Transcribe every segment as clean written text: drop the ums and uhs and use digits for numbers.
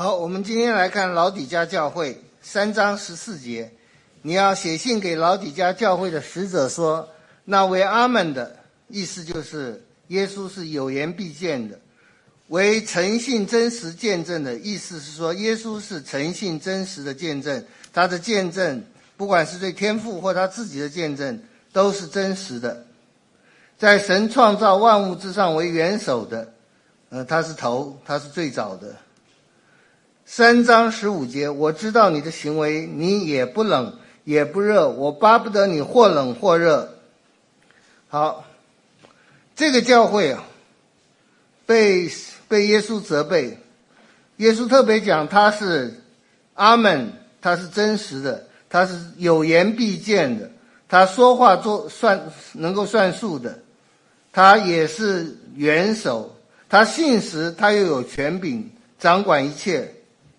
好，我们今天来看老底嘉教会3章14节。你要写信给老底嘉教会的使者说，那为阿们的意思就是耶稣是有言必见的，为诚信真实见证的意思是说耶稣是诚信真实的见证，他的见证不管是对天父或他自己的见证都是真实的。在神创造万物之上为元首的，他是头，他是最早的。3章15节，我知道你的行为，你也不冷也不热，我巴不得你或冷或热。好，这个教会被耶稣责备，耶稣特别讲他是阿们，他是真实的，他是有言必见的，他说话能够算数的，他也是元首，他信实，他又有权柄掌管一切。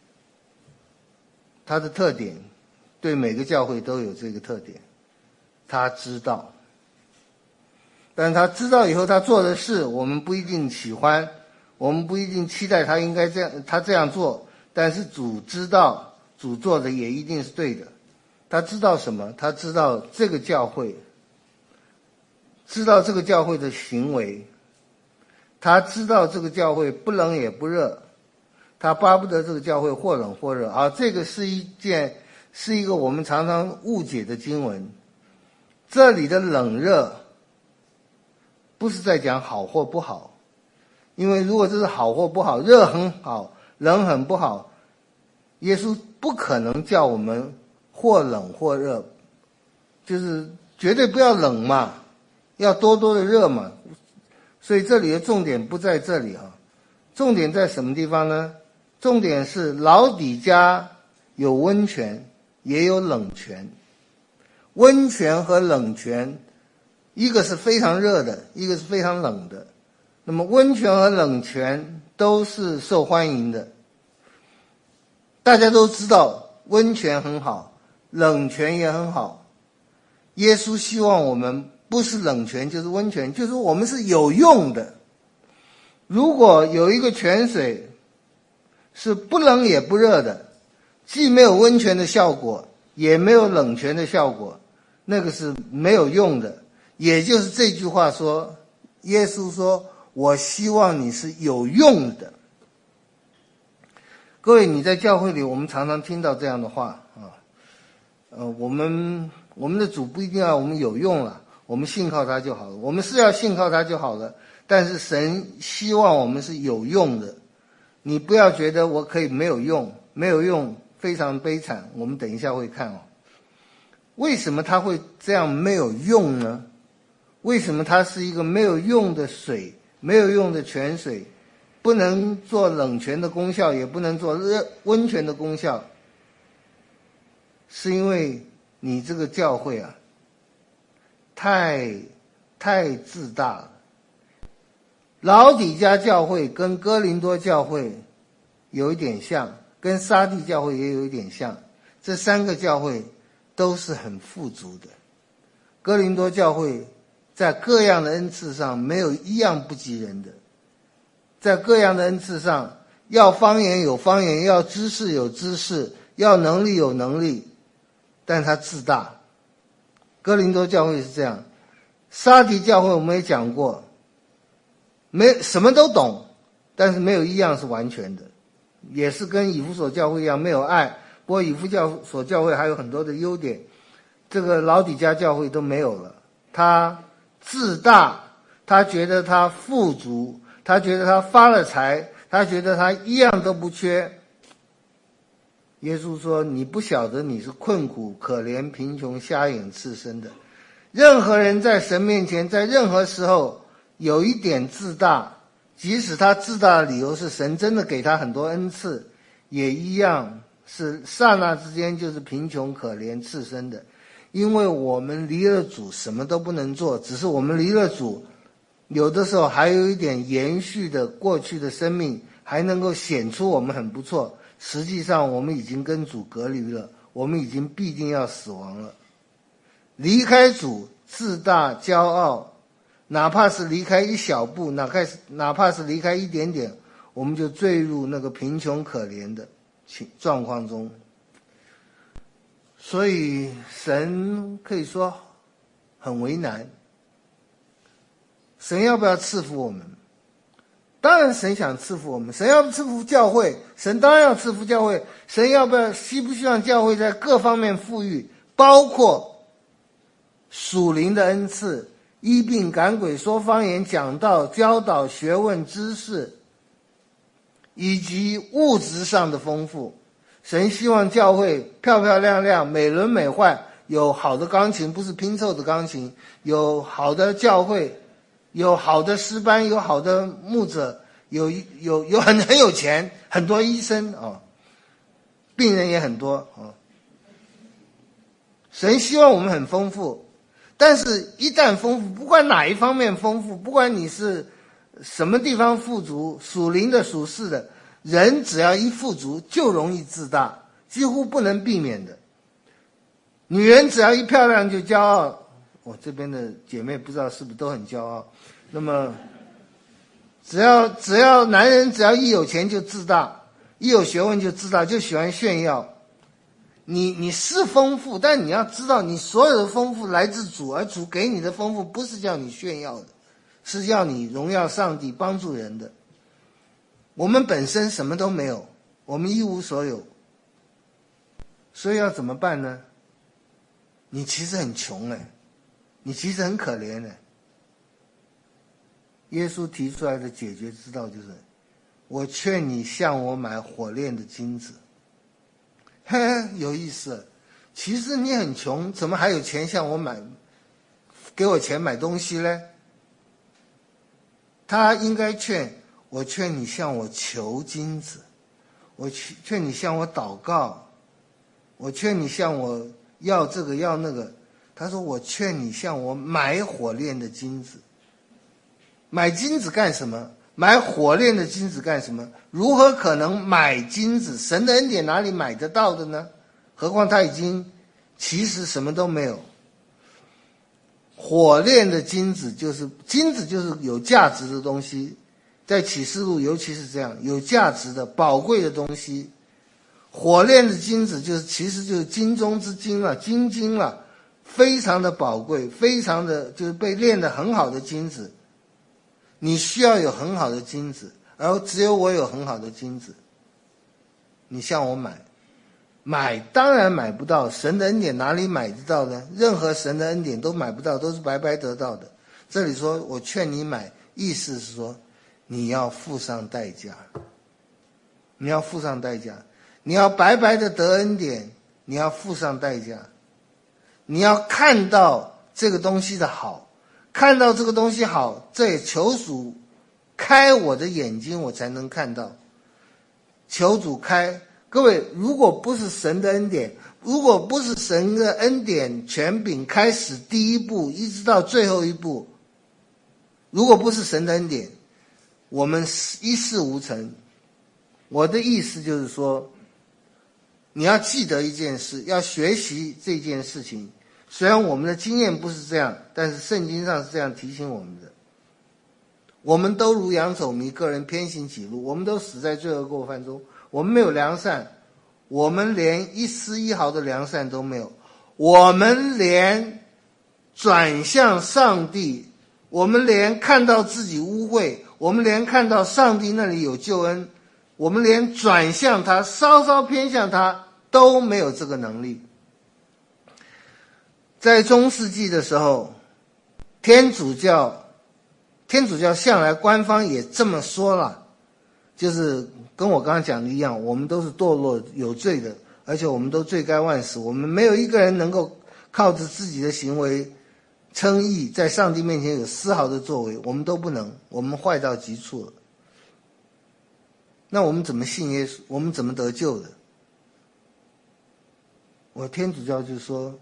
他的特点对每个教会都有这个特点，他知道，但是他知道以后他做的事我们不一定喜欢，我们不一定期待他应该这样，他这样做，但是主知道，主做的也一定是对的。他知道什么？他知道这个教会，知道这个教会的行为，他知道这个教会不冷也不热，他巴不得这个教会或冷或热。这个是一个我们常常误解的经文。这里的冷热不是在讲好或不好，因为如果这是好或不好，热很好，冷很不好，耶稣不可能叫我们或冷或热，就是绝对不要冷嘛，要多多的热嘛。所以这里的重点不在这里重点在什么地方呢？重点是老底嘉有温泉也有冷泉。温泉和冷泉一个是非常热的，一个是非常冷的，那么温泉和冷泉都是受欢迎的。大家都知道温泉很好，冷泉也很好。耶稣希望我们不是冷泉就是温泉，就是我们是有用的。如果有一个泉水是不冷也不热的，既没有温泉的效果也没有冷泉的效果，那个是没有用的。也就是这句话说，耶稣说我希望你是有用的。各位，你在教会里我们常常听到这样的话我们的主不一定要我们有用了，我们信靠他就好了，我们是要信靠他就好了，但是神希望我们是有用的。你不要觉得我可以没有用，没有用非常悲惨，我们等一下会看为什么他会这样没有用呢？为什么它是一个没有用的水，没有用的泉水，不能做冷泉的功效，也不能做温泉的功效？是因为你这个教会太自大了。老底嘉教会跟哥林多教会有一点像，跟撒蒂教会也有一点像，这3个教会都是很富足的。哥林多教会在各样的恩赐上没有一样不及人的，在各样的恩赐上，要方言有方言，要知识有知识，要能力有能力，但他自大。哥林多教会是这样，撒蒂教会我们也讲过，什么都懂，但是没有一样是完全的，也是跟以弗所教会一样没有爱。不过以弗所教会还有很多的优点，这个老底嘉教会都没有了。他自大，他觉得他富足，他觉得他发了财，他觉得他一样都不缺。耶稣说，你不晓得你是困苦可怜贫穷瞎眼赤身的。任何人在神面前在任何时候有一点自大，即使他自大的理由是神真的给他很多恩赐，也一样是刹那之间就是贫穷可怜赤身的。因为我们离了主什么都不能做，只是我们离了主有的时候还有一点延续的过去的生命，还能够显出我们很不错，实际上我们已经跟主隔离了，我们已经必定要死亡了。离开主自大骄傲，哪怕是离开一小步，哪怕是离开一点点， 我们就坠入那个贫穷可怜的状况中。所以神可以说很为难，神要不要赐福我们？当然神想赐福我们。神要赐福教会，神当然要赐福教会。神要不要希不希望教会在各方面富裕，包括属灵的恩赐，医病赶鬼说方言讲道教导学问知识，以及物质上的丰富。神希望教会漂漂亮亮美轮美奂，有好的钢琴，不是拼凑的钢琴，有好的教会，有好的诗班，有好的牧者，有很有钱，很多医生啊，病人也很多啊。神希望我们很丰富，但是一旦丰富，不管哪一方面丰富，不管你是什么地方富足，属灵的属世的，人只要一富足就容易自大，几乎不能避免的。女人只要一漂亮就骄傲，我这边的姐妹不知道是不是都很骄傲。那么只要男人只要一有钱就自大，一有学问就自大，就喜欢炫耀。你是丰富，但你要知道你所有的丰富来自主，而主给你的丰富不是叫你炫耀的，是要你荣耀上帝，帮助人的。我们本身什么都没有，我们一无所有，所以要怎么办呢？你其实很穷你其实很可怜耶稣提出来的解决之道就是，我劝你向我买火炼的金子。嘿，有意思，其实你很穷，怎么还有钱向我买，给我钱买东西呢？他应该我劝你向我求金子，我劝你向我祷告，我劝你向我要这个要那个。他说我劝你向我买火炼的金子。买金子干什么？买火炼的金子干什么？如何可能买金子？神的恩典哪里买得到的呢？何况他已经其实什么都没有。火炼的金子就是有价值的东西，在启示录尤其是这样，有价值的宝贵的东西。火炼的金子其实就是金中之金了，金了，非常的宝贵，非常的就是被炼得很好的金子。你需要有很好的金子，而只有我有很好的金子。你向我买当然买不到，神的恩典哪里买得到呢？任何神的恩典都买不到，都是白白得到的。这里说我劝你买，意思是说你要付上代价，你要付上代价，你要白白的得恩典，你要付上代价，你要看到这个东西的好，看到这个东西好，这也求主开我的眼睛，我才能看到。求主开。各位，如果不是神的恩典，如果不是神的恩典权柄开始第一步一直到最后一步，如果不是神的恩典，我们一事无成。我的意思就是说，你要记得一件事，要学习这件事情。虽然我们的经验不是这样，但是圣经上是这样提醒我们的。我们都如羊走迷，个人偏行己路，我们都死在罪恶过犯中，我们没有良善，我们连一丝一毫的良善都没有，我们连转向上帝，我们连看到自己污秽，我们连看到上帝那里有救恩，我们连转向他，稍稍偏向他都没有这个能力。在中世纪的时候，天主教向来官方也这么说了，就是跟我刚刚讲的一样，我们都是堕落有罪的，而且我们都罪该万死，我们没有一个人能够靠着自己的行为称义，在上帝面前有丝毫的作为，我们都不能，我们坏到极处了。那我们怎么信耶稣？我们怎么得救的？我天主教就说，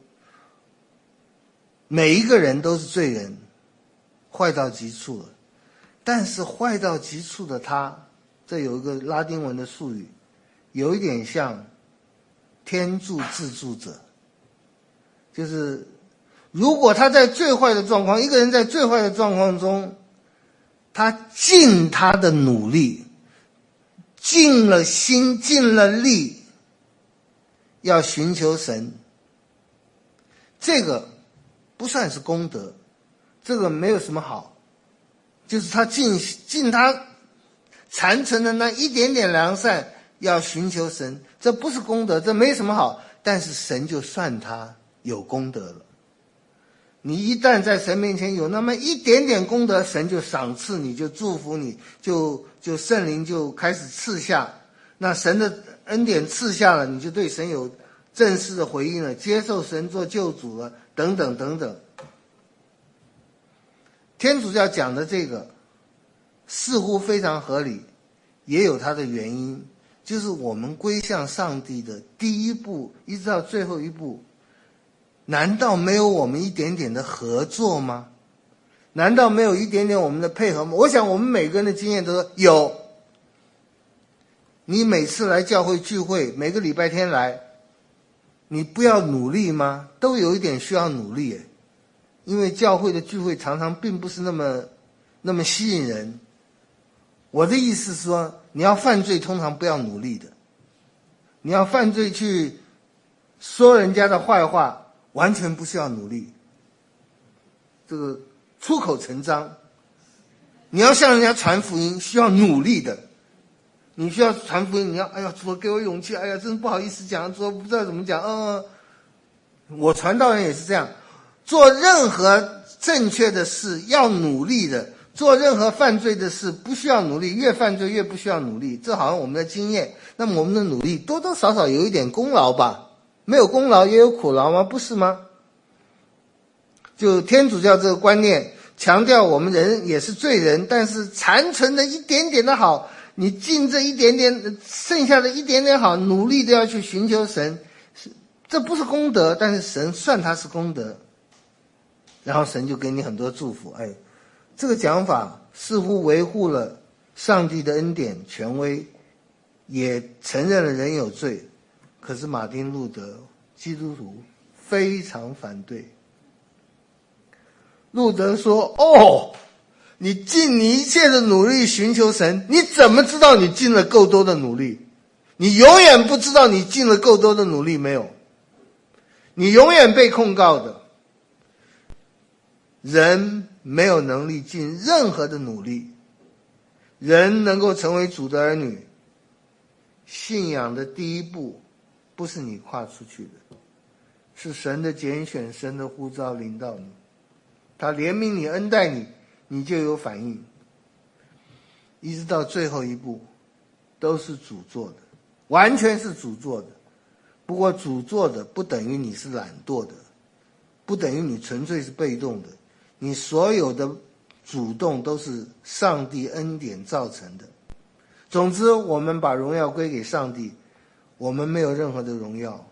每一个人都是罪人，坏到极处了。但是坏到极处的他，这有一个拉丁文的术语，有一点像天助自助者。就是如果他在最坏的状况，一个人在最坏的状况中，他尽他的努力， 尽了心尽了力要寻求神，这个不算是功德，这个没有什么好，就是他尽他残存的那一点点良善要寻求神，这不是功德，这没什么好，但是神就算他有功德了。你一旦在神面前有那么一点点功德，神就赏赐你，就祝福你，就圣灵就开始赐下，那神的恩典赐下了，你就对神有正式的回应了，接受神做救主了，等等等等。天主教讲的这个似乎非常合理，也有它的原因，就是我们归向上帝的第一步一直到最后一步，难道没有我们一点点的合作吗？难道没有一点点我们的配合吗？我想我们每个人的经验都有。你每次来教会聚会，每个礼拜天来，你不要努力吗？都有一点需要努力耶，因为教会的聚会常常并不是那么吸引人。我的意思是说，你要犯罪通常不要努力的，你要犯罪去说人家的坏话，完全不需要努力，这个出口成章。你要向人家传福音需要努力的，你需要传福音，你要哎呀主给我勇气，哎呀真不好意思讲，主不知道怎么讲。我传道人也是这样，做任何正确的事要努力的，做任何犯罪的事不需要努力，越犯罪越不需要努力，这好像我们的经验。那么我们的努力多多少少有一点功劳吧，没有功劳也有苦劳吗？不是吗？就天主教这个观念强调我们人也是罪人，但是残存的一点点的好，你尽这一点点剩下的一点点好，努力的要去寻求神，这不是功德，但是神算它是功德，然后神就给你很多祝福。这个讲法似乎维护了上帝的恩典权威，也承认了人有罪，可是马丁路德基督徒非常反对。路德说，你尽你一切的努力寻求神，你怎么知道你尽了够多的努力？你永远不知道你尽了够多的努力没有，你永远被控告的。人没有能力尽任何的努力，人能够成为主的儿女，信仰的第一步不是你跨出去的，是神的拣选，神的呼召领导你，他怜悯你恩待你，你就有反应，一直到最后一步都是主做的，完全是主做的。不过主做的不等于你是懒惰的，不等于你纯粹是被动的，你所有的主动都是上帝恩典造成的。总之我们把荣耀归给上帝，我们没有任何的荣耀，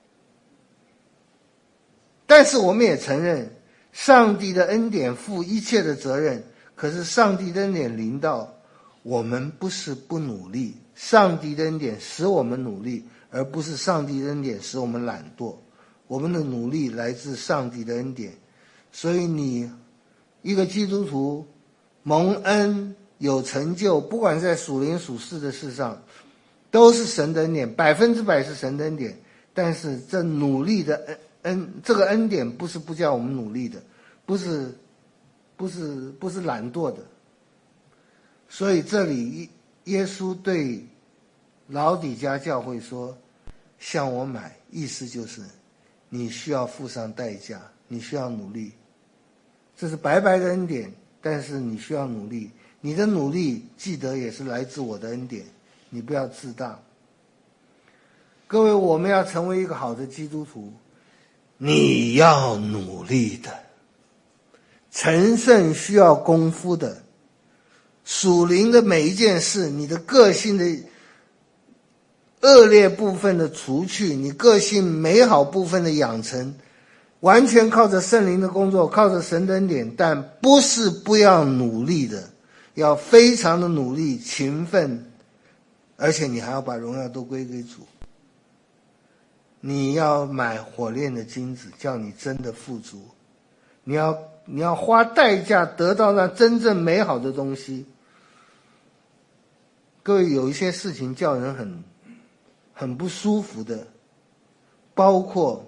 但是我们也承认上帝的恩典负一切的责任，可是上帝的恩典临到我们不是不努力，上帝的恩典使我们努力，而不是上帝的恩典使我们懒惰。我们的努力来自上帝的恩典，所以你一个基督徒蒙恩有成就，不管在属灵属世的事上都是神的恩典，100%是神的恩典。但是这努力的这个恩典不是不叫我们努力的，不是懒惰的。所以这里耶稣对老底嘉教会说，向我买，意思就是你需要付上代价，你需要努力，这是白白的恩典，但是你需要努力，你的努力记得也是来自我的恩典，你不要自大。各位，我们要成为一个好的基督徒，你要努力的，成圣需要功夫的，属灵的每一件事，你的个性的恶劣部分的除去，你个性美好部分的养成，完全靠着圣灵的工作，靠着神的恩典，但不是不要努力的，要非常的努力勤奋，而且你还要把荣耀都归给主。你要买火炼的金子，叫你真的富足，你要花代价得到那真正美好的东西。各各位有一些事情叫人很不舒服的，包括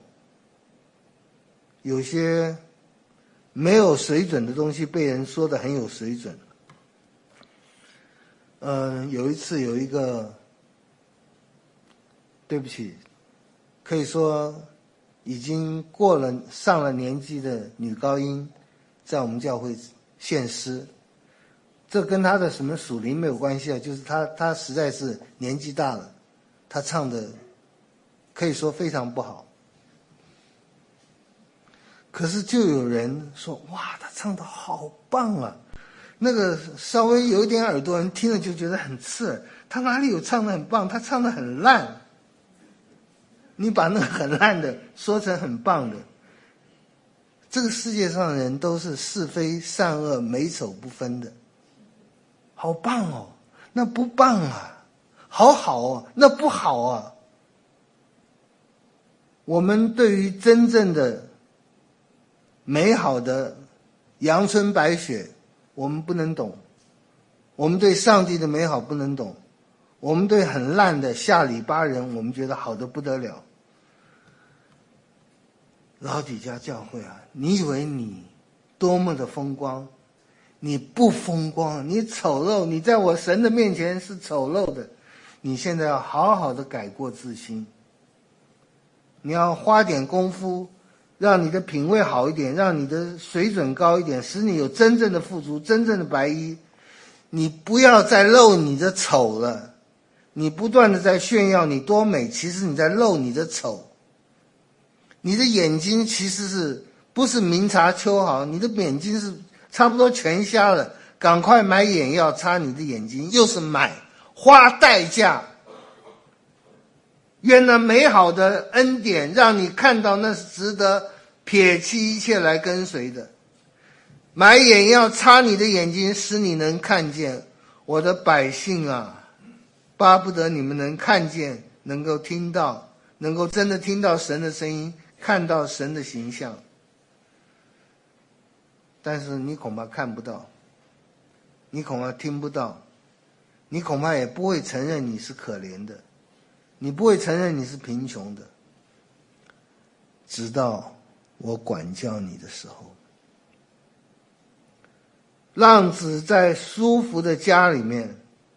有些没有水准的东西被人说得很有水准。有一次有一个，对不起，可以说已经上了年纪的女高音，在我们教会献诗。这跟她的什么属灵没有关系啊，就是她实在是年纪大了，她唱的可以说非常不好。可是就有人说，哇，她唱的好棒啊！那个稍微有一点耳朵人听了就觉得很刺耳，她哪里有唱的很棒？她唱的很烂。你把那个很烂的说成很棒的，这个世界上的人都是是非善恶美丑不分的。好棒哦，那不棒啊，好好哦，那不好啊。我们对于真正的美好的阳春白雪，我们不能懂；我们对上帝的美好不能懂；我们对很烂的下里巴人，我们觉得好得不得了。老底嘉教会啊，你以为你多么的风光？你不风光，你丑陋，你在我神的面前是丑陋的。你现在要好好的改过自新，你要花点功夫，让你的品味好一点，让你的水准高一点，使你有真正的富足，真正的白衣。你不要再露你的丑了，你不断的在炫耀你多美，其实你在露你的丑。你的眼睛其实不是明察秋毫，你的眼睛是差不多全瞎了，赶快买眼药擦你的眼睛，又是买，花代价。愿那美好的恩典让你看到那是值得撇弃一切来跟随的。买眼药擦你的眼睛，使你能看见。我的百姓啊，巴不得你们能看见，能够听到，能够真的听到神的声音，看到神的形象。但是你恐怕看不到，你恐怕听不到，你恐怕也不会承认你是可怜的，你不会承认你是贫穷的，直到我管教你的时候。浪子在舒服的家里面，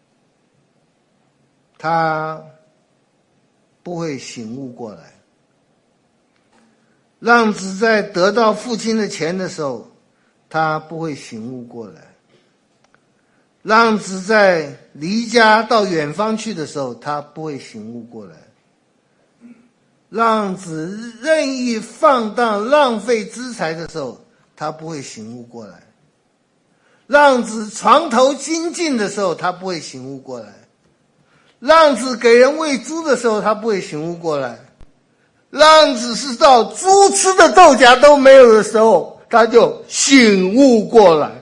他不会醒悟过来。浪子在得到父亲的钱的时候，他不会醒悟过来。浪子在离家到远方去的时候，他不会醒悟过来。浪子任意放荡浪费资财的时候，他不会醒悟过来。浪子床头金尽的时候，他不会醒悟过来。浪子给人喂猪的时候，他不会醒悟过来。浪子是到猪吃的豆荚都没有的时候，他就醒悟过来。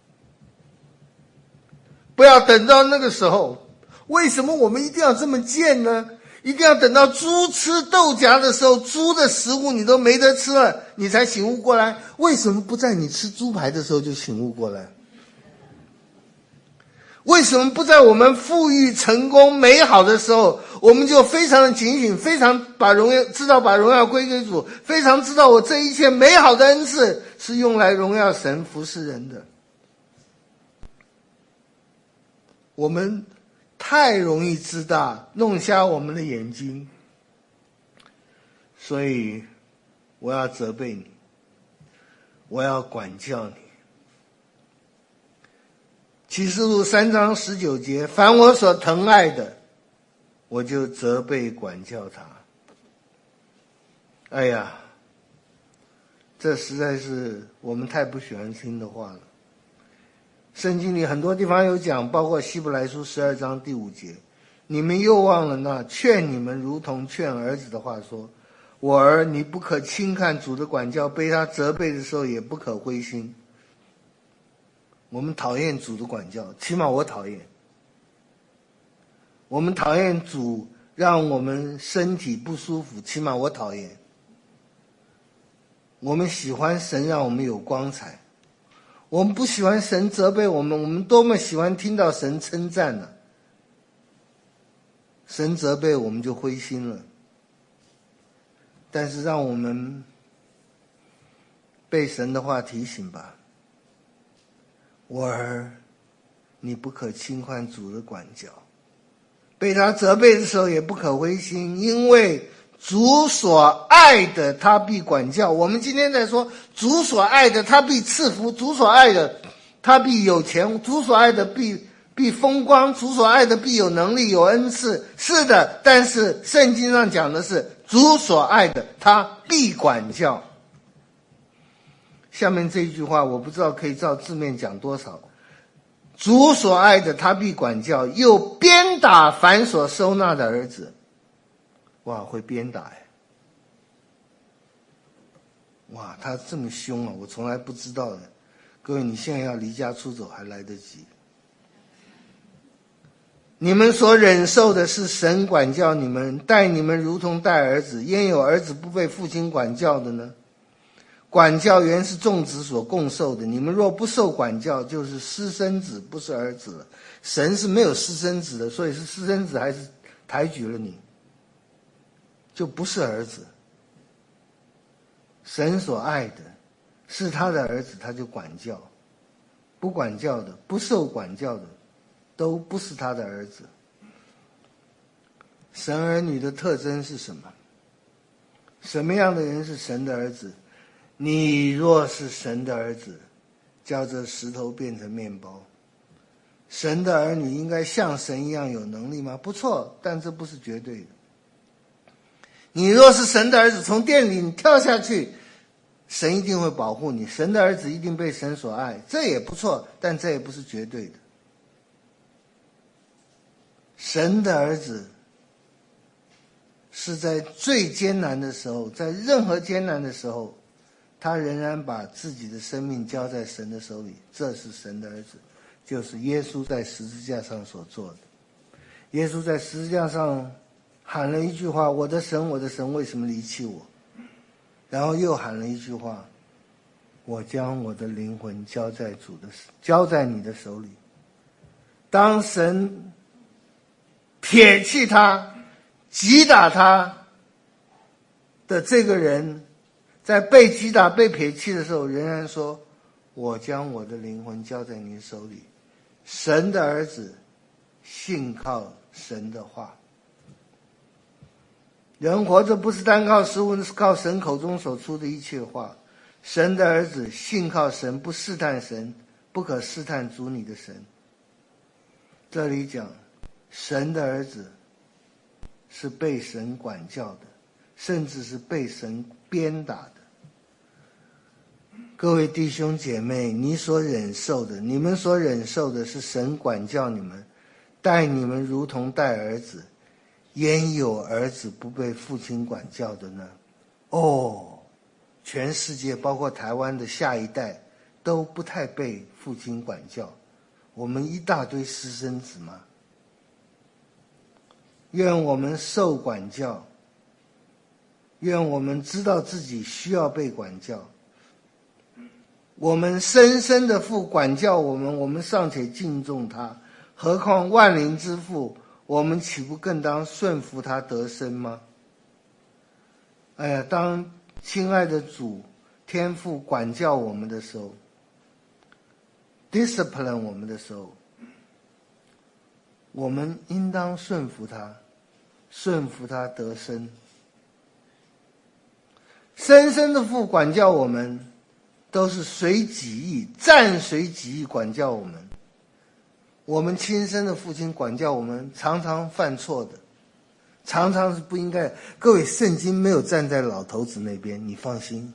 不要等到那个时候。为什么我们一定要这么贱呢？一定要等到猪吃豆荚的时候，猪的食物你都没得吃了，你才醒悟过来？为什么不在你吃猪排的时候就醒悟过来？为什么不在我们富裕、成功、美好的时候，我们就非常的警醒，非常知道把荣耀归给主，非常知道我这一切美好的恩赐是用来荣耀神、服侍人的？我们太容易自大，弄瞎我们的眼睛。所以我要责备你，我要管教你。启示录3章19节，凡我所疼爱的，我就责备管教他。哎呀，这实在是我们太不喜欢听的话了。圣经里很多地方有讲，包括希伯来书12章第5节，你们又忘了那劝你们如同劝儿子的话说，我儿，你不可轻看主的管教，被他责备的时候也不可灰心。我们讨厌主的管教，起码我讨厌。我们讨厌主让我们身体不舒服，起码我讨厌。我们喜欢神让我们有光彩，我们不喜欢神责备我们，我们多么喜欢听到神称赞呢？ 神责备我们就灰心了。但是让我们被神的话提醒吧，我儿，你不可轻看主的管教，被他责备的时候也不可灰心，因为主所爱的他必管教。我们今天在说主所爱的他必赐福，主所爱的他必有钱，主所爱的必风光，主所爱的必有能力有恩赐。是的，但是圣经上讲的是主所爱的他必管教。下面这一句话我不知道可以照字面讲多少，主所爱的他必管教，又鞭打凡所收纳的儿子。哇，会鞭打哎！哇，他这么凶啊，我从来不知道的。各位，你现在要离家出走还来得及。你们所忍受的是神管教你们，待你们如同待儿子，焉有儿子不被父亲管教的呢？管教原是众子所共受的，你们若不受管教，就是私生子，不是儿子了。神是没有私生子的，所以是私生子还是抬举了你，就不是儿子。神所爱的是他的儿子，他就管教；不管教的、不受管教的，都不是他的儿子。神儿女的特征是什么？什么样的人是神的儿子？你若是神的儿子，叫这石头变成面包。神的儿女应该像神一样有能力吗？不错，但这不是绝对的。你若是神的儿子，从殿里你跳下去，神一定会保护你，神的儿子一定被神所爱，这也不错，但这也不是绝对的。神的儿子是在最艰难的时候，在任何艰难的时候，他仍然把自己的生命交在神的手里，这是神的儿子，就是耶稣在十字架上所做的。耶稣在十字架上喊了一句话，我的神，我的神，为什么离弃我？然后又喊了一句话，我将我的灵魂交在你的手里。当神撇弃他、击打他的这个人，在被击打、被撇弃的时候，仍然说，我将我的灵魂交在你手里。神的儿子信靠神的话。人活着不是单靠食物，是靠神口中所出的一切话。神的儿子信靠神，不试探神，不可试探主你的神。这里讲神的儿子是被神管教的，甚至是被神鞭打的。各位弟兄姐妹，你们所忍受的是神管教你们，待你们如同待儿子，焉有儿子不被父亲管教的呢？全世界包括台湾的下一代都不太被父亲管教，我们一大堆私生子嘛。愿我们受管教，愿我们知道自己需要被管教。我们深深的父管教我们，我们尚且敬重他，何况万灵之父，我们岂不更当顺服他得生吗？当亲爱的主天父管教我们的时候， discipline 我们的时候，我们应当顺服他，顺服他得生。深深的父管教我们，都是随己意，暂随己意管教我们。我们亲生的父亲管教我们，常常犯错的，常常是不应该。各位，圣经没有站在老头子那边，你放心。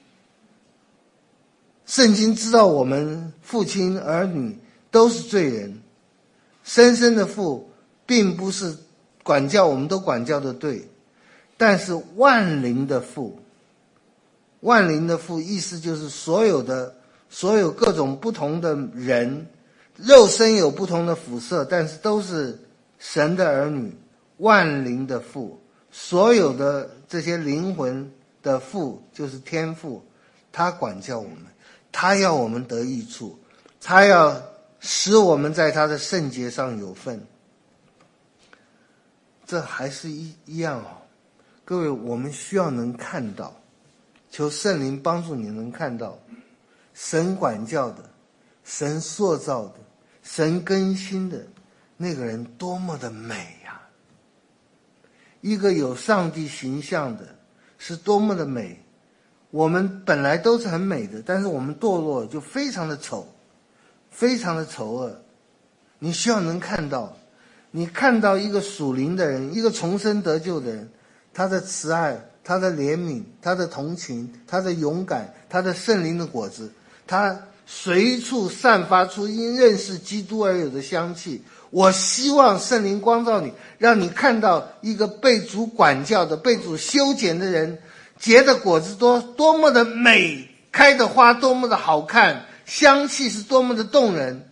圣经知道我们父亲儿女都是罪人，深深的父并不是管教我们都管教的对，但是万灵的父，万灵的父意思就是所有各种不同的人，肉身有不同的肤色，但是都是神的儿女。万灵的父，所有的这些灵魂的父就是天父，他管教我们，他要我们得益处，他要使我们在他的圣洁上有份。 这还是一样哦。各位，我们需要能看到，求圣灵帮助你能看到，神管教的，神塑造的，神更新的那个人多么的美呀！一个有上帝形象的是多么的美。我们本来都是很美的，但是我们堕落就非常的丑，非常的丑恶。你需要能看到，你看到一个属灵的人，一个重生得救的人，他的慈爱，他的怜悯，他的同情，他的勇敢，他的圣灵的果子，他随处散发出因认识基督而有的香气。我希望圣灵光照你，让你看到一个被主管教的，被主修剪的人，结的果子多么的美，开的花多么的好看，香气是多么的动人。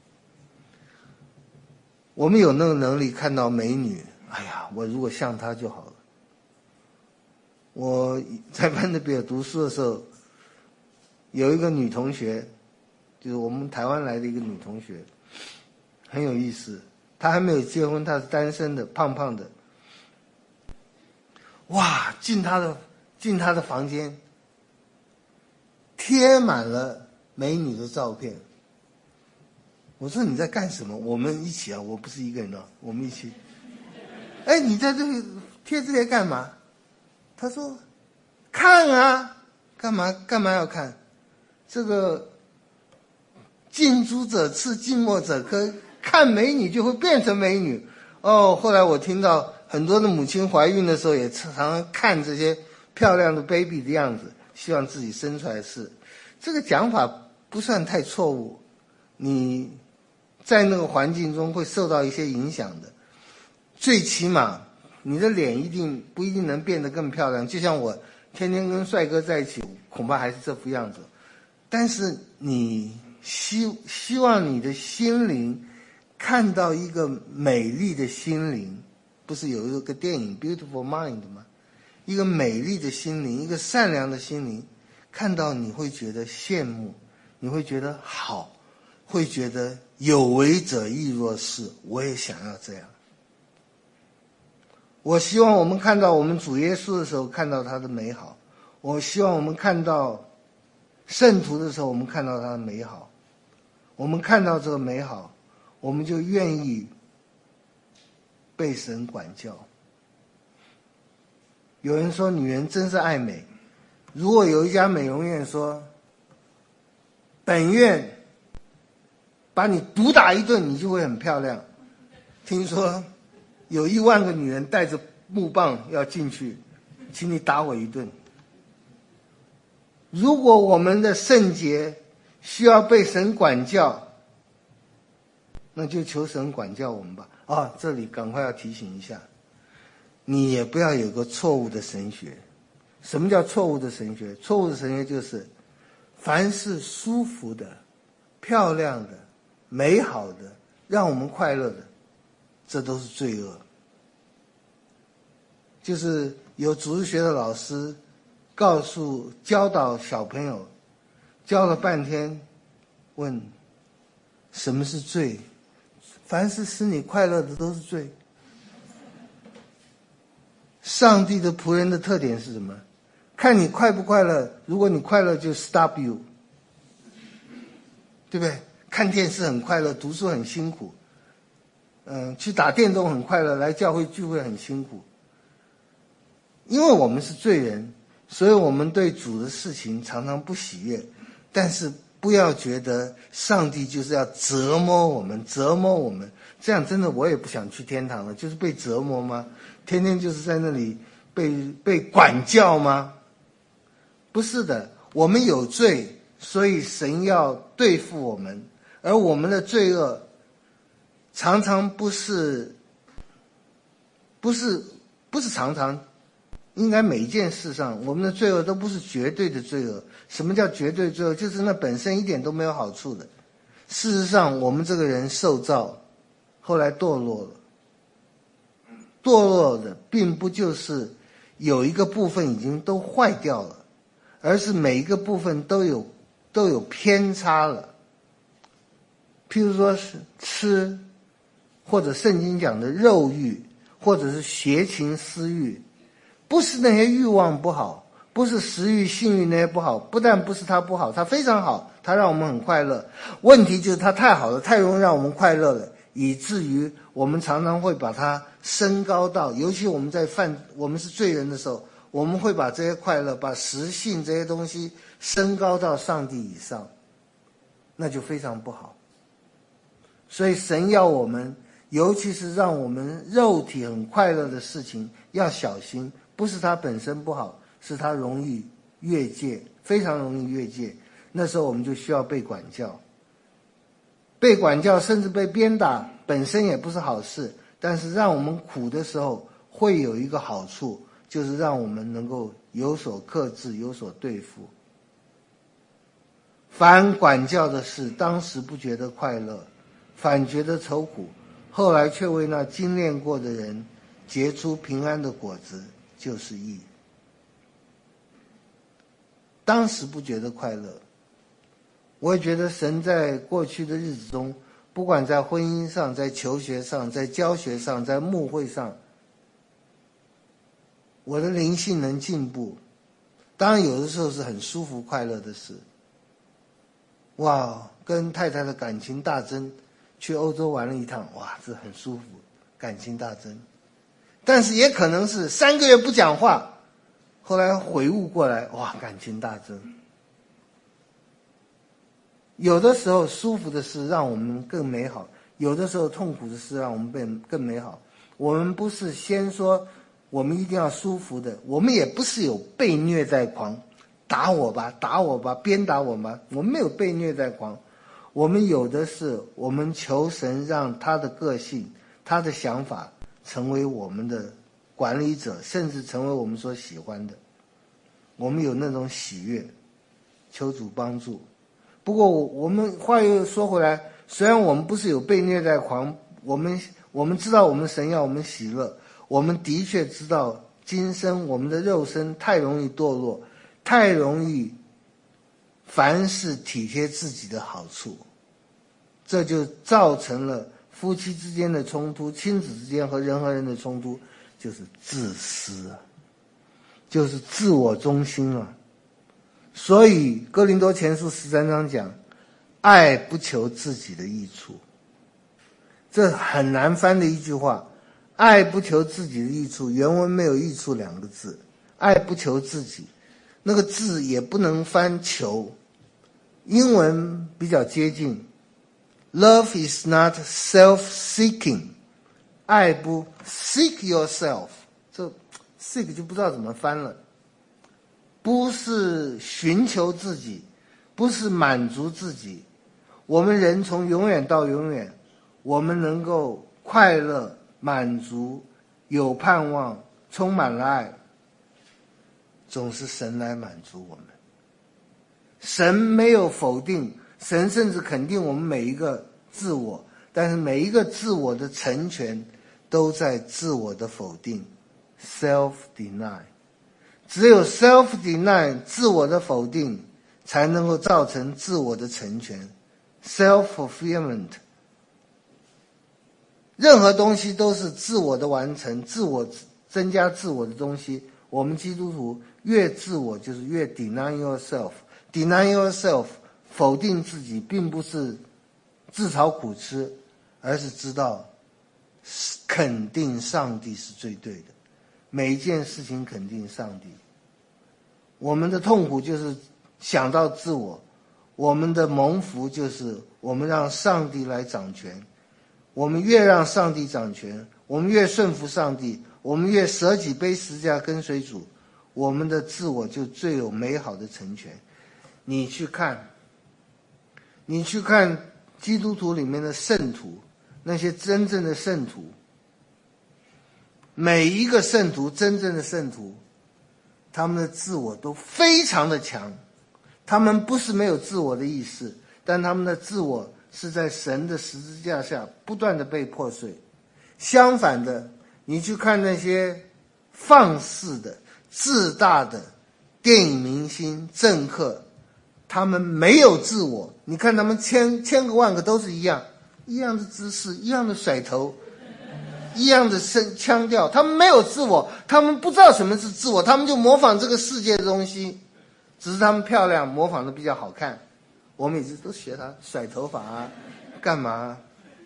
我们有那个能力看到美女，哎呀，我如果像她就好了。我在班德比尔读书的时候，有一个女同学，就是我们台湾来的一个女同学，很有意思。她还没有结婚，她是单身的，胖胖的。哇，进她的房间，贴满了美女的照片。我说你在干什么？我们一起啊，我不是一个人啊，我们一起。哎，你在这里贴这些干嘛？他说看啊，干嘛要看？这个近朱者赤，近墨者黑，看美女就会变成美女。哦，后来我听到很多的母亲怀孕的时候也常常看这些漂亮的 baby 的样子，希望自己生出来是。这个讲法不算太错误，你在那个环境中会受到一些影响的。最起码你的脸不一定能变得更漂亮，就像我天天跟帅哥在一起，恐怕还是这副样子。但是你希望你的心灵看到一个美丽的心灵，不是有一个电影 Beautiful Mind 吗？一个美丽的心灵，一个善良的心灵，看到你会觉得羡慕，你会觉得好，会觉得有为者亦若是，我也想要这样。我希望我们看到我们主耶稣的时候看到他的美好，我希望我们看到圣徒的时候我们看到他的美好，我们看到这个美好，我们就愿意被神管教。有人说女人真是爱美，如果有一家美容院说本院把你毒打一顿你就会很漂亮，听说有10000个女人带着木棒要进去，请你打我一顿。如果我们的圣洁需要被神管教，那就求神管教我们吧。这里赶快要提醒一下，你也不要有个错误的神学。什么叫错误的神学？错误的神学就是凡是舒服的、漂亮的、美好的、让我们快乐的，这都是罪恶。就是有主日学的老师教导小朋友，教了半天，问什么是罪？凡是使你快乐的都是罪。上帝的仆人的特点是什么？看你快不快乐，如果你快乐就 stop you， 对不对？看电视很快乐，读书很辛苦，去打电动很快乐，来教会聚会很辛苦。因为我们是罪人，所以我们对主的事情常常不喜悦。但是不要觉得上帝就是要折磨我们，这样真的我也不想去天堂了。就是被折磨吗？天天就是在那里被管教吗？不是的，我们有罪，所以神要对付我们，而我们的罪恶常常不是常常，应该每一件事上，我们的罪恶都不是绝对的罪恶。什么叫绝对罪恶？就是那本身一点都没有好处的。事实上，我们这个人受造，后来堕落了。堕落的并不就是有一个部分已经都坏掉了，而是每一个部分都有偏差了。譬如说是吃，或者圣经讲的肉欲， 或者是邪情私欲，不是那些欲望不好，不是食欲性欲那些不好，不但不是它不好，它非常好，它让我们很快乐。问题就是它太好了，太容易让我们快乐了，以至于我们常常会把它升高到，尤其我们是罪人的时候，我们会把这些快乐，把食性这些东西升高到上帝以上，那就非常不好。所以神要我们，尤其是让我们肉体很快乐的事情要小心，不是它本身不好，是它容易越界，非常容易越界。那时候我们就需要被管教，被管教甚至被鞭打本身也不是好事，但是让我们苦的时候会有一个好处，就是让我们能够有所克制，有所对付。凡管教的事，当时不觉得快乐，反觉得愁苦，后来却为那精炼过的人结出平安的果子，就是义。当时不觉得快乐，我也觉得神在过去的日子中，不管在婚姻上，在求学上，在教学上，在牧会上，我的灵性能进步。当然有的时候是很舒服快乐的事，哇，跟太太的感情大增，去欧洲玩了一趟，哇，这很舒服，感情大增。但是也可能是3个月不讲话，后来悔悟过来，哇，感情大增。有的时候舒服的事让我们更美好，有的时候痛苦的事让我们更美好。我们不是先说我们一定要舒服的，我们也不是有被虐待狂，打我吧，打我吧，鞭打我吧，我们没有被虐待狂。我们有的是，我们求神让他的个性，他的想法成为我们的管理者，甚至成为我们所喜欢的。我们有那种喜悦，求主帮助。不过我们话又说回来，虽然我们不是有被虐待狂，我们知道我们神要我们喜乐，我们的确知道今生我们的肉身太容易堕落，太容易凡事体贴自己的好处，这就造成了夫妻之间的冲突，亲子之间和人的冲突，就是自私啊，就是自我中心啊。所以哥林多前书13章讲，爱不求自己的益处，这很难翻的一句话。爱不求自己的益处，原文没有益处2个字，爱不求自己，那个字也不能翻求，英文比较接近 Love is not self-seeking， 爱不 seek yourself， 这 seek 就不知道怎么翻了，不是寻求自己，不是满足自己。我们人从永远到永远，我们能够快乐、满足、有盼望、充满了爱，总是神来满足我们。神没有否定，神甚至肯定我们每一个自我，但是每一个自我的成全都在自我的否定 self-deny。只有 self-deny 自我的否定，才能够造成自我的成全 self-fulfillment。 任何东西都是自我的完成，自我增加自我的东西。我们基督徒越自我就是越 deny yourself。 deny yourself 否定自己，并不是自讨苦吃，而是知道肯定上帝是最对的，每一件事情肯定上帝。我们的痛苦就是想到自我，我们的蒙福就是我们让上帝来掌权。我们越让上帝掌权，我们越顺服上帝，我们越舍己背十字架跟随主，我们的自我就最有美好的成全。你去看基督徒里面的圣徒，那些真正的圣徒，每一个圣徒，真正的圣徒，他们的自我都非常的强。他们不是没有自我的意识，但他们的自我是在神的十字架下不断的被破碎。相反的，你去看那些放肆的、自大的电影明星、政客，他们没有自我。你看他们千个万个都是一样的姿势，一样的甩头， 一样的腔调，他们没有自我，他们不知道什么是自我，他们就模仿这个世界的东西，只是他们漂亮，模仿的比较好看。我们一直都学他甩头发啊，干嘛？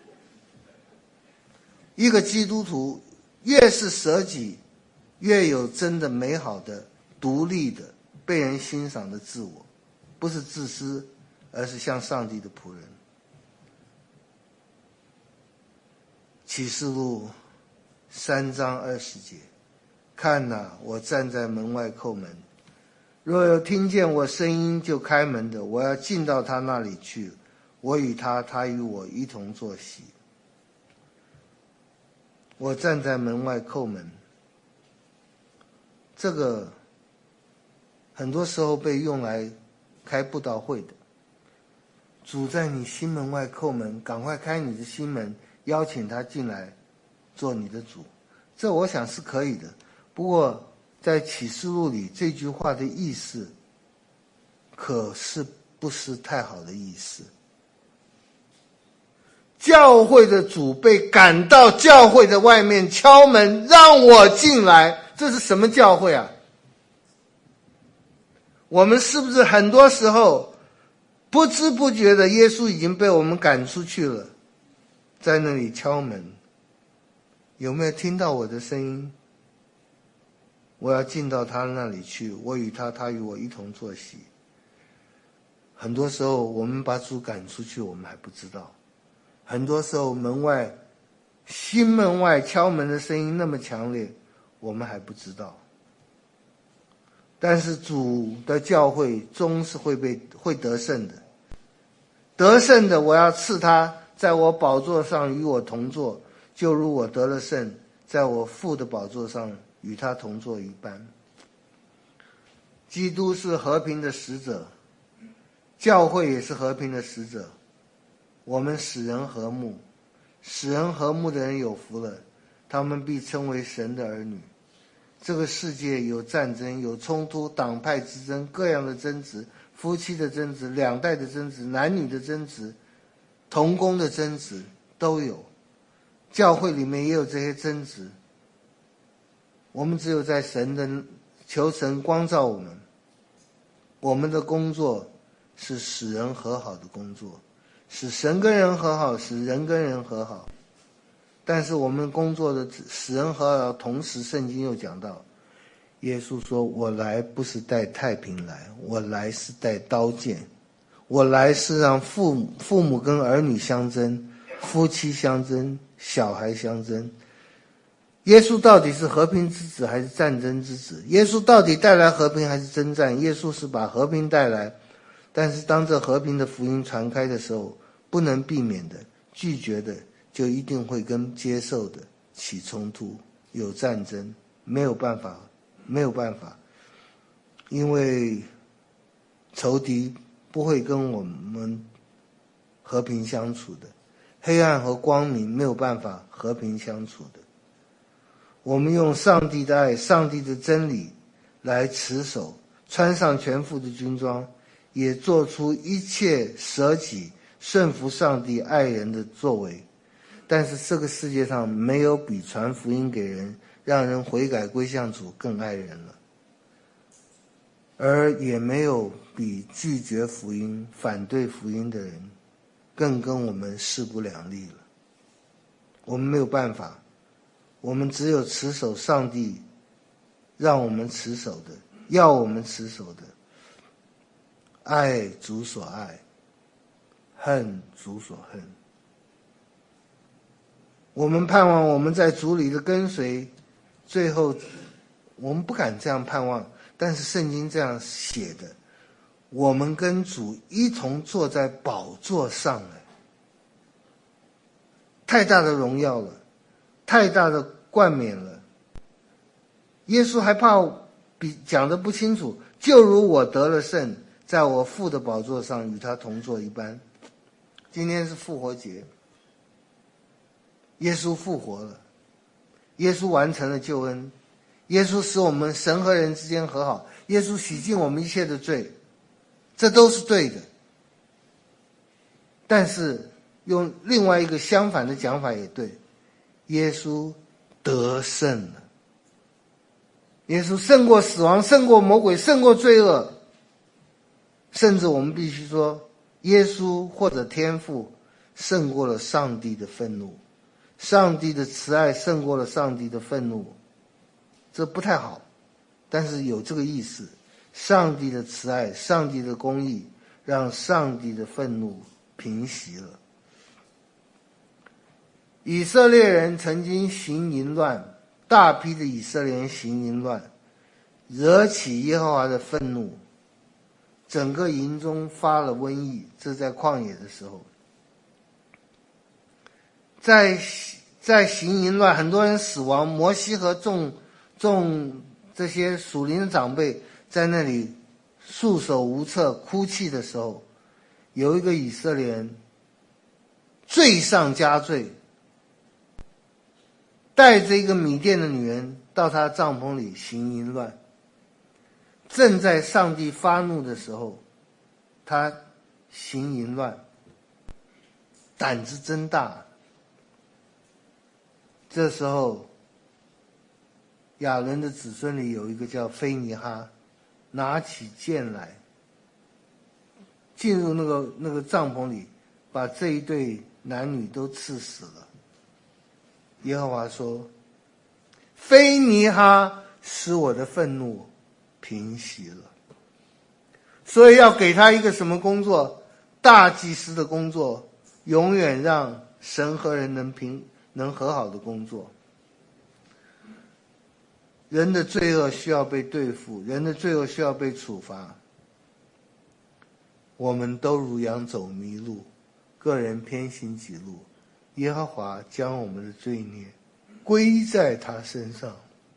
一个基督徒越是舍己，越有真的美好的、独立的、被人欣赏的自我，不是自私，而是像上帝的仆人。启示录3章20节，看哪，我站在门外叩门，若有听见我声音就开门的，我要进到他那里去，我与他，他与我一同坐席。我站在门外叩门，这个很多时候被用来开布道会的。主在你心门外叩门，赶快开你的心门，邀请他进来做你的主，这我想是可以的。不过在启示录里这句话的意思可是不是太好的意思。教会的主被赶到教会的外面敲门，让我进来，这是什么教会啊？我们是不是很多时候不知不觉的耶稣已经被我们赶出去了，在那里敲门？有没有听到我的声音？我要进到他那里去，我与他，他与我一同坐席。很多时候我们把主赶出去，我们还不知道。很多时候心门外敲门的声音那么强烈，我们还不知道。但是主的教会终是会得胜的，得胜的我要赐他在我宝座上与我同坐，就如我得了胜，在我父的宝座上与他同坐一般。基督是和平的使者，教会也是和平的使者。我们使人和睦，使人和睦的人有福了，他们必称为神的儿女。这个世界有战争，有冲突，党派之争，各样的争执，夫妻的争执，两代的争执，男女的争执，同工的争执都有。教会里面也有这些争执。我们只有在求神光照我们。我们的工作是使人和好的工作，使神跟人和好，使人跟人和好。但是我们工作的使人和好，同时圣经又讲到，耶稣说，我来不是带太平来，我来是带刀剑，我来是让父母跟儿女相争，夫妻相争，小孩相争。耶稣到底是和平之子还是战争之子？耶稣到底带来和平还是征战？耶稣是把和平带来，但是当这和平的福音传开的时候，不能避免的，拒绝的就一定会跟接受的起冲突，有战争，没有办法，因为仇敌不会跟我们和平相处的，黑暗和光明没有办法和平相处的。我们用上帝的爱，上帝的真理来持守，穿上全副的军装，也做出一切舍己顺服上帝爱人的作为。但是这个世界上没有比传福音给人，让人悔改归向主更爱人了，而也没有比拒绝福音反对福音的人更跟我们势不两立了。我们没有办法，我们只有持守上帝让我们持守的，要我们持守的，爱主所爱，恨主所恨。我们盼望我们在主里的跟随，最后我们不敢这样盼望，但是圣经这样写的，我们跟主一同坐在宝座上了，太大的荣耀了，太大的冠冕了。耶稣还怕讲得不清楚，就如我得了胜，在我父的宝座上与他同坐一般。今天是复活节，耶稣复活了，耶稣完成了救恩，耶稣使我们神和人之间和好，耶稣洗净我们一切的罪，这都是对的。但是用另外一个相反的讲法也对， 耶稣得胜了。耶稣胜过死亡，胜过魔鬼，胜过罪恶。甚至我们必须说，耶稣或者天父胜过了上帝的愤怒，上帝的慈爱胜过了上帝的愤怒。这不太好，但是有这个意思。上帝的慈爱，上帝的公义，让上帝的愤怒平息了。以色列人曾经行淫乱，大批的以色列人行淫乱，惹起耶和华的愤怒，整个营中发了瘟疫。这在旷野的时候，在行淫乱，很多人死亡。摩西和众这些属灵的长辈在那里束手无策哭泣的时候，有一个以色列人罪上加罪，带着一个米甸的女人到他帐篷里行淫乱。正在上帝发怒的时候，他行淫乱，胆子真大。这时候亚伦的子孙里有一个叫菲尼哈，拿起剑来，进入那个帐篷里，把这一对男女都刺死了。耶和华说，菲尼哈使我的愤怒平息了。所以要给他一个什么工作？大祭司的工作，永远让神和人能和好的工作。人的罪恶需要被对付，人的罪恶需要被处罚。我们都如羊走迷路，个人偏行己路，耶和华将我们的罪孽归在他身上。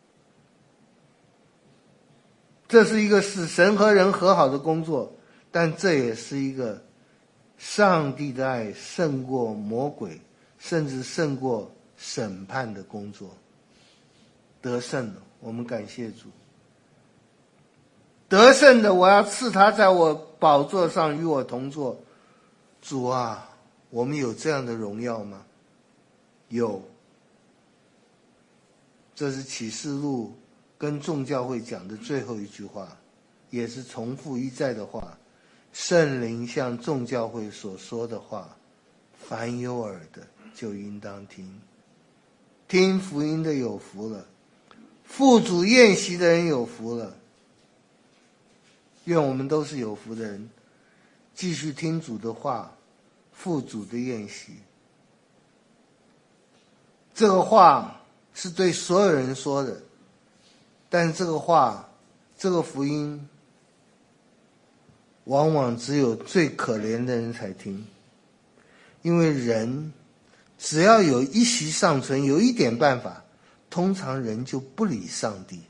这是一个使神和人和好的工作，但这也是一个上帝的爱胜过魔鬼，甚至胜过审判的工作。得胜了，我们感谢主。得胜的，我要赐他在我宝座上与我同坐。主啊，我们有这样的荣耀吗？有。这是启示录跟众教会讲的最后一句话，也是重复一再的话。圣灵向众教会所说的话，凡有耳的就应当听。听福音的有福了，赴主宴席的人有福了。愿我们都是有福的人，继续听主的话，赴主的宴席。这个话是对所有人说的，但是这个话，这个福音往往只有最可怜的人才听。因为人只要有一息尚存，有一点办法，通常人就不理上帝。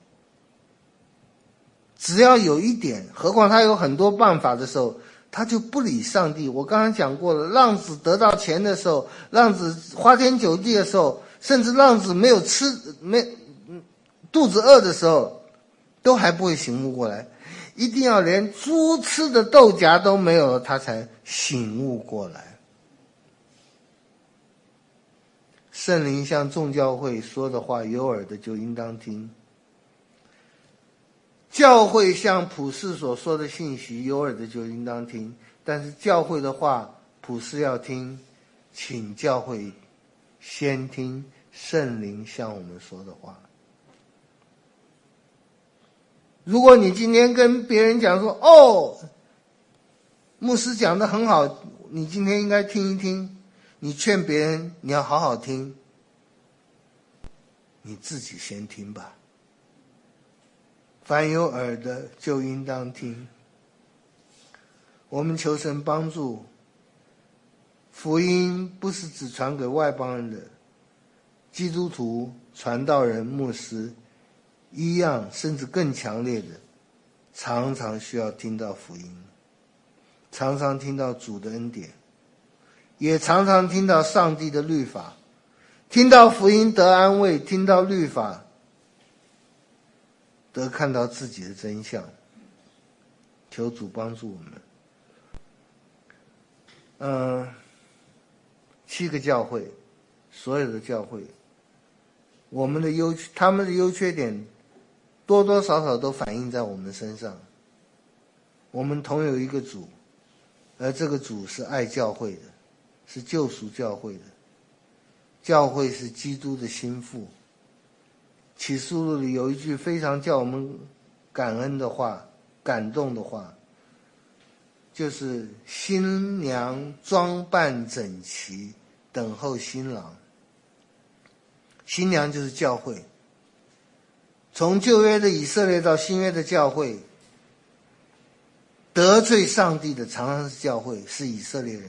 只要有一点，何况他有很多办法的时候，他就不理上帝。我刚刚讲过了，浪子得到钱的时候，浪子花天酒地的时候，甚至浪子没有吃，肚子饿的时候，都还不会醒悟过来。一定要连猪吃的豆荚都没有了，他才醒悟过来。圣灵向众教会说的话，有耳的就应当听。教会向普世所说的信息，有耳的就应当听。但是教会的话，普世要听，请教会先听圣灵向我们说的话。如果你今天跟别人讲说，哦，牧师讲得很好，你今天应该听一听，你劝别人你要好好听，你自己先听吧。凡有耳的就应当听。我们求神帮助，福音不是只传给外邦人的，基督徒、传道人、牧师一样，甚至更强烈的，常常需要听到福音，常常听到主的恩典，也常常听到上帝的律法，听到福音得安慰，听到律法得看到自己的真相。求主帮助我们。7个教会，所有的教会他们的优缺点多多少少都反映在我们身上。我们同有一个主，而这个主是爱教会的，是救赎教会的。教会是基督的心腹。启示录里有一句非常叫我们感恩的话，感动的话，就是新娘装扮整齐，等候新郎。新娘就是教会。从旧约的以色列到新约的教会，得罪上帝的常常是教会，是以色列人。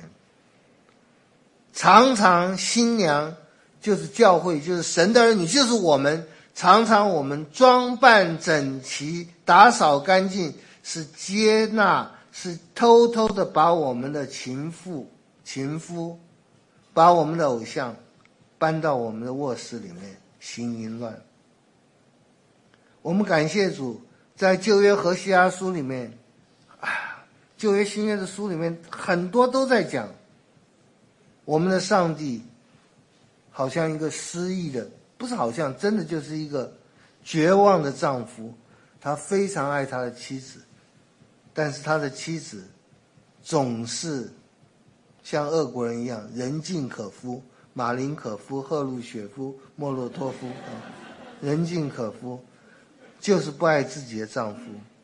常常新娘就是教会，就是神的儿女，就是我们。常常我们装扮整齐，打扫干净，是接纳，是偷偷的把我们的情夫，把我们的偶像搬到我们的卧室里面行淫乱。我们感谢主，在旧约何西阿书里面，旧约新约的书里面很多都在讲我们的上帝好像一个失意的，不是好像，真的就是一个绝望的丈夫。他非常爱他的妻子，但是他的妻子总是像俄国人一样，人尽可夫，马林可夫、赫鲁雪夫、莫洛托夫，人尽可夫，就是不爱自己的丈夫。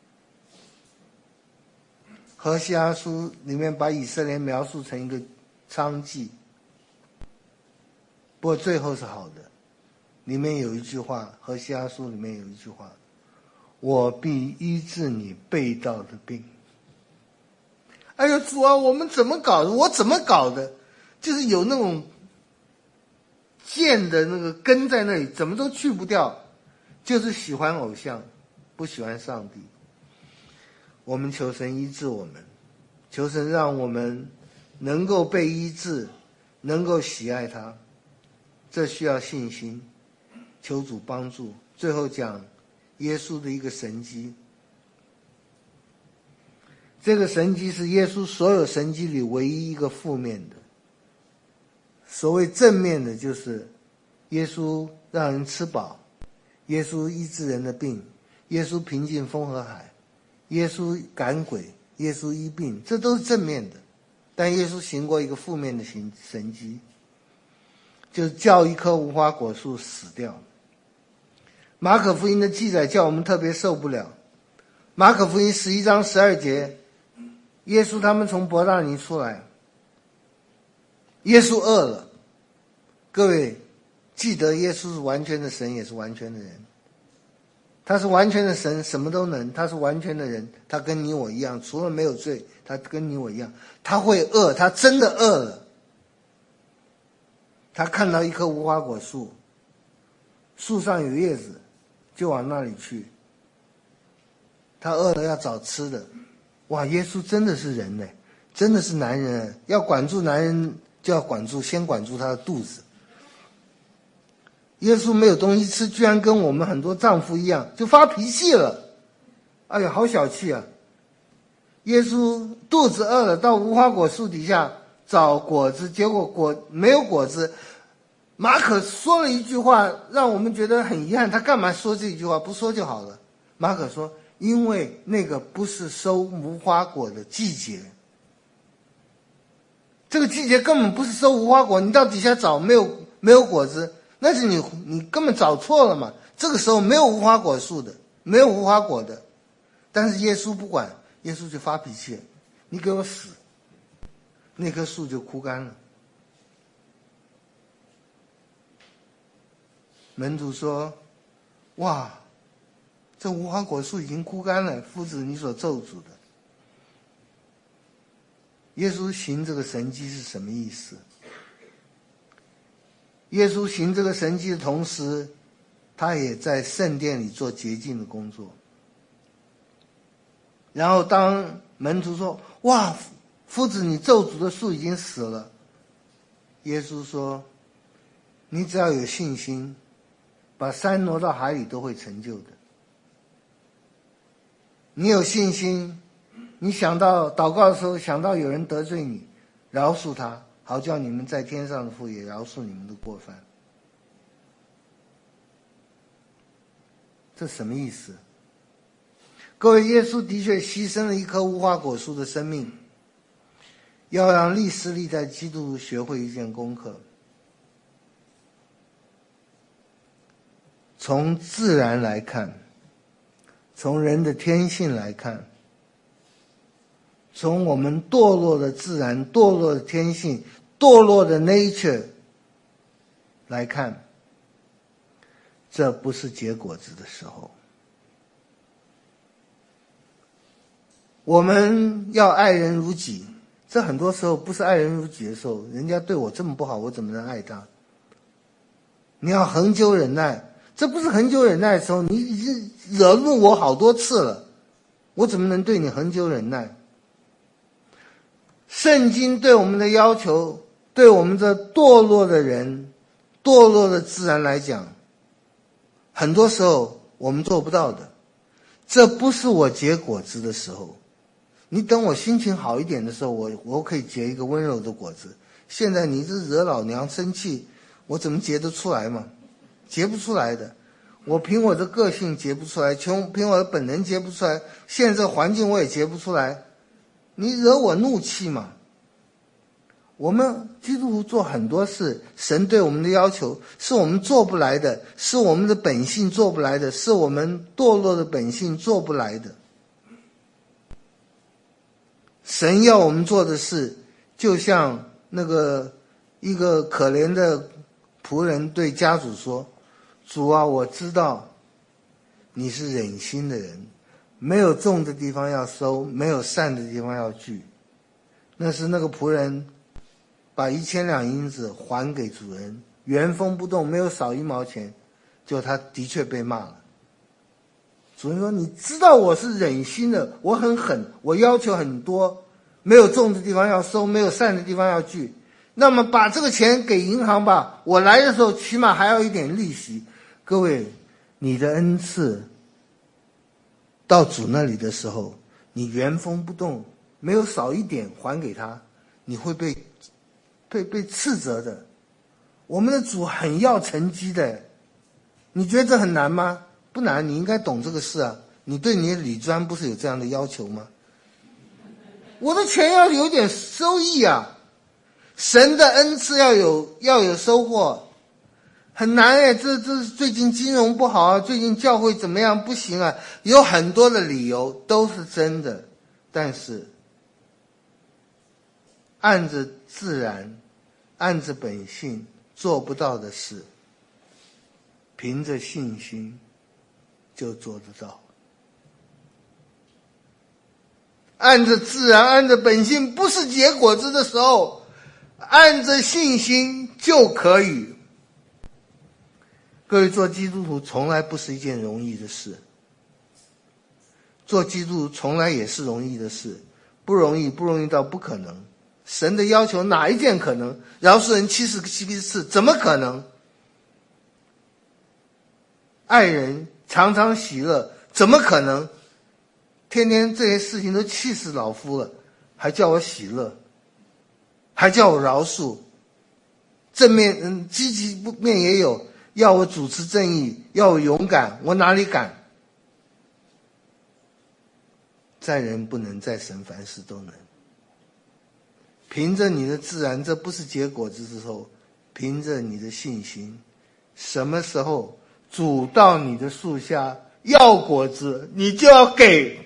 何西阿书里面把以色列描述成一个娼妓，不过最后是好的。里面有一句话，何西阿书里面有一句话，我必医治你背道的病。哎呦主啊，我们怎么搞的？我怎么搞的？就是有那种剑的那个根在那里，怎么都去不掉，就是喜欢偶像，不喜欢上帝。我们求神医治我们，求神让我们能够被医治，能够喜爱他，这需要信心，求主帮助。最后讲耶稣的一个神迹，这个神迹是耶稣所有神迹里唯一一个负面的。所谓正面的，就是耶稣让人吃饱，耶稣医治人的病，耶稣平静风和海，耶稣赶鬼，耶稣医病，这都是正面的。但耶稣行过一个负面的神迹，就是叫一棵无花果树死掉。马可福音的记载叫我们特别受不了。马可福音11章12节，耶稣他们从伯大尼出来，耶稣饿了。各位记得耶稣是完全的神，也是完全的人。他是完全的神，什么都能，他是完全的人，他跟你我一样，除了没有罪，他跟你我一样。他会饿，他真的饿了。他看到一棵无花果树，树上有叶子，就往那里去。他饿了要找吃的。哇，耶稣真的是人呢，真的是男人。要管住男人，就要先管住他的肚子。耶稣没有东西吃，居然跟我们很多丈夫一样，就发脾气了。哎呀，好小气啊！耶稣肚子饿了，到无花果树底下找果子，结果没有果子。马可说了一句话，让我们觉得很遗憾。他干嘛说这句话？不说就好了。马可说，因为那个不是收无花果的季节。这个季节根本不是收无花果，你到底下找没有果子，那是你根本找错了嘛。这个时候没有无花果树的，没有无花果的。但是耶稣不管，耶稣就发脾气，你给我死，那棵树就枯干了。门徒说，哇，这无花果树已经枯干了，夫子你所咒诅的。耶稣行这个神迹是什么意思？耶稣行这个神迹的同时，他也在圣殿里做洁净的工作。然后当门徒说，哇，夫子你咒诅的树已经死了，耶稣说，你只要有信心，把山挪到海里都会成就的。你有信心，你想到祷告的时候想到有人得罪你，饶恕他，好叫你们在天上的父也饶恕你们的过犯。 这什么意思？各位，耶稣的确牺牲了一棵无花果树的生命，要让历世历代基督徒学会一件功课。从自然来看，从人的天性来看，从我们堕落的自然、堕落的天性、堕落的 nature 来看，这不是结果子的时候。我们要爱人如己，这很多时候不是爱人如己的时候，人家对我这么不好，我怎么能爱他？你要恒久忍耐，这不是恒久忍耐的时候，你已经惹怒我好多次了，我怎么能对你恒久忍耐？圣经对我们的要求，对我们这堕落的人、堕落的自然来讲，很多时候我们做不到的。这不是我结果子的时候，你等我心情好一点的时候，我可以结一个温柔的果子。现在你这惹老娘生气，我怎么结得出来嘛？结不出来的。我凭我的个性结不出来，凭我的本能结不出来，现在这环境我也结不出来。你惹我怒气嘛？我们基督徒做很多事，神对我们的要求是我们做不来的，是我们的本性做不来的，是我们堕落的本性做不来的。神要我们做的事，就像一个可怜的仆人对家主说：主啊，我知道你是忍心的人，没有种的地方要收，没有散的地方要聚。那是那个仆人把1000两银子还给主人，原封不动，没有少1毛钱，就他的确被骂了。主人说：你知道我是忍心的，我很狠，我要求很多，没有种的地方要收，没有散的地方要聚。那么把这个钱给银行吧，我来的时候起码还要一点利息。各位，你的恩赐到主那里的时候，你原封不动，没有少一点还给他，你会被斥责的。我们的主很要成绩的，你觉得这很难吗？不难，你应该懂这个事啊。你对你的理专不是有这样的要求吗？我的钱要有点收益啊，神的恩赐要有收获，很难哎。这最近金融不好啊，最近教会怎么样不行啊，有很多的理由都是真的，但是按着自然，按着本性做不到的事，凭着信心就做得到。按着自然，按着本性，不是结果子的时候，按着信心就可以。各位，做基督徒从来不是一件容易的事，做基督徒从来也是容易的事，不容易到不可能。神的要求哪一件可能？饶恕人70次，怎么可能？爱人常常喜乐，怎么可能？天天这些事情都气死老夫了，还叫我喜乐，还叫我饶恕。正面积极面也有，要我主持正义，要我勇敢，我哪里敢？在人不能，在神凡事都能。凭着你的自然，这不是结果子之后，凭着你的信心，什么时候主到你的树下要果子，你就要给，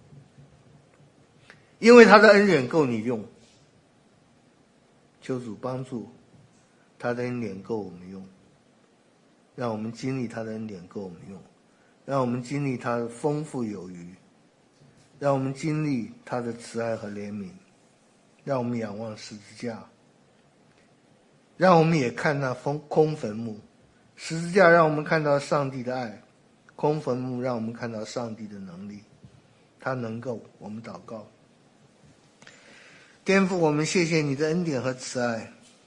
因为他的恩典够你用。求主帮助，他的恩典够我们用，让我们经历他的恩典够我们用，让我们经历他的丰富有余，让我们经历他的慈爱和怜悯，让我们仰望十字架，让我们也看那空坟墓。十字架让我们看到上帝的爱，空坟墓让我们看到上帝的能力。他能够，我们祷告。天父，我们谢谢你的恩典和慈爱，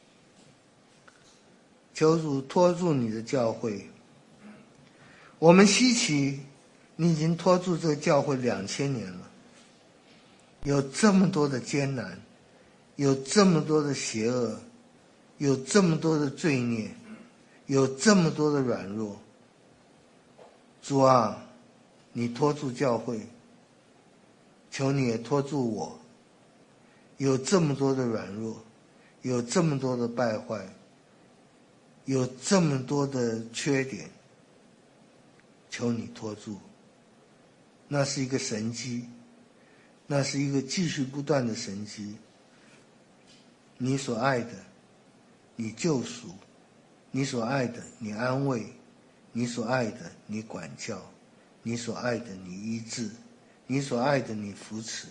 求主托住你的教会。我们稀奇，你已经托住这个教会2000年了，有这么多的艰难，有这么多的邪恶，有这么多的罪孽，有这么多的软弱。 主啊，你拖住教会，求你也拖住我。有这么多的软弱，有这么多的败坏，有这么多的缺点，求你拖住。那是一个神迹，那是一个继续不断的神迹。你所爱的，你救赎；你所爱的，你安慰；你所爱的，你管教；你所爱的，你医治；你所爱的，你扶持。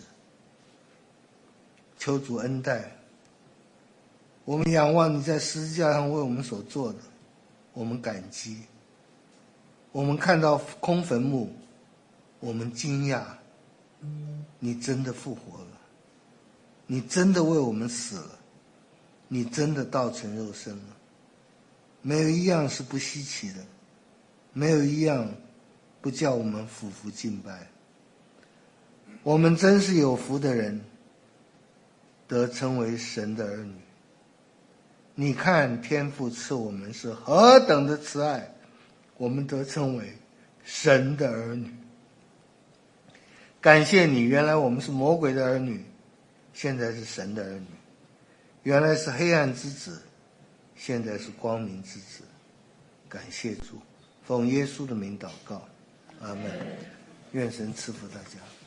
求主恩待，我们仰望你在十字架上为我们所做的，我们感激。我们看到空坟墓，我们惊讶，你真的复活了，你真的为我们死了，你真的道成肉身了。没有一样是不稀奇的，没有一样不叫我们俯伏敬拜。我们真是有福的人，得称为神的儿女。你看天父赐我们是何等的慈爱，我们得称为神的儿女。感谢你，原来我们是魔鬼的儿女，现在是神的儿女；原来是黑暗之子，现在是光明之子。感谢主，奉耶稣的名祷告，阿们。愿神赐福大家。